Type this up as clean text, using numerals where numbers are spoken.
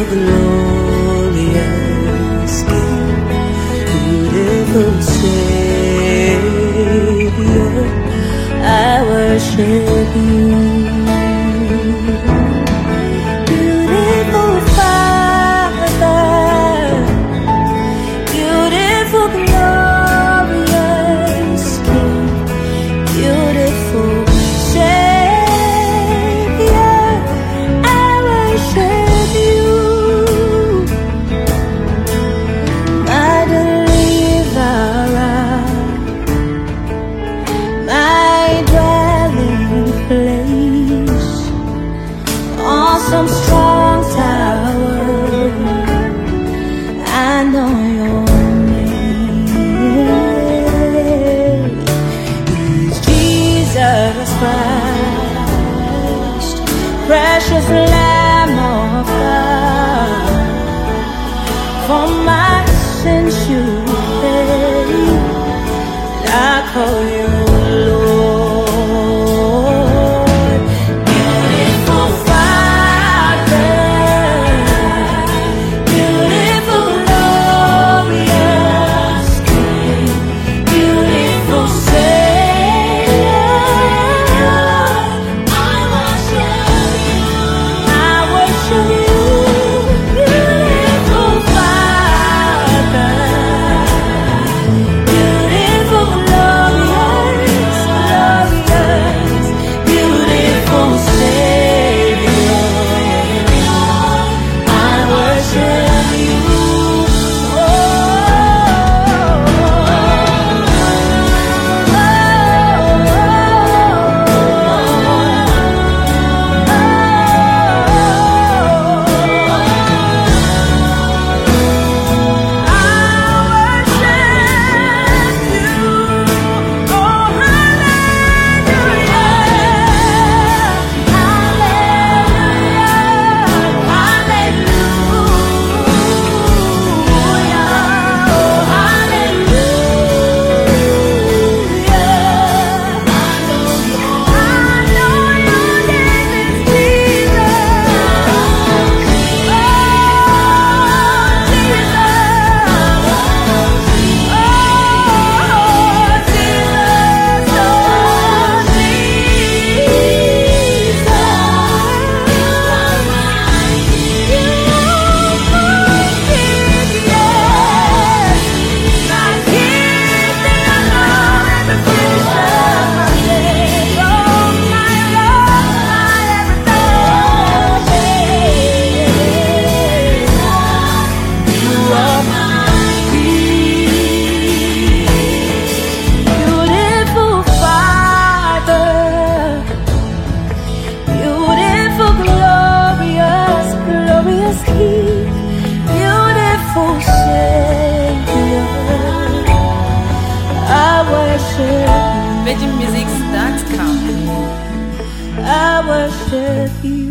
glorious King, beautiful Savior, I worship you. Beautiful Father, beautiful glorious King, beautiful Savior, I worship you. My deliverer, my dwelling place, awesome strong tower, I know your name is Jesus Christ, precious Lamb of God. For my sins you paid, I call you Lord. Beautiful Father, beautiful glorious King, beautiful Savior, I worship you. I worship you. Beautiful Father, beautiful glorious, glorious, beautiful Savior, I worship you. VeggieMusics.com. I worship you.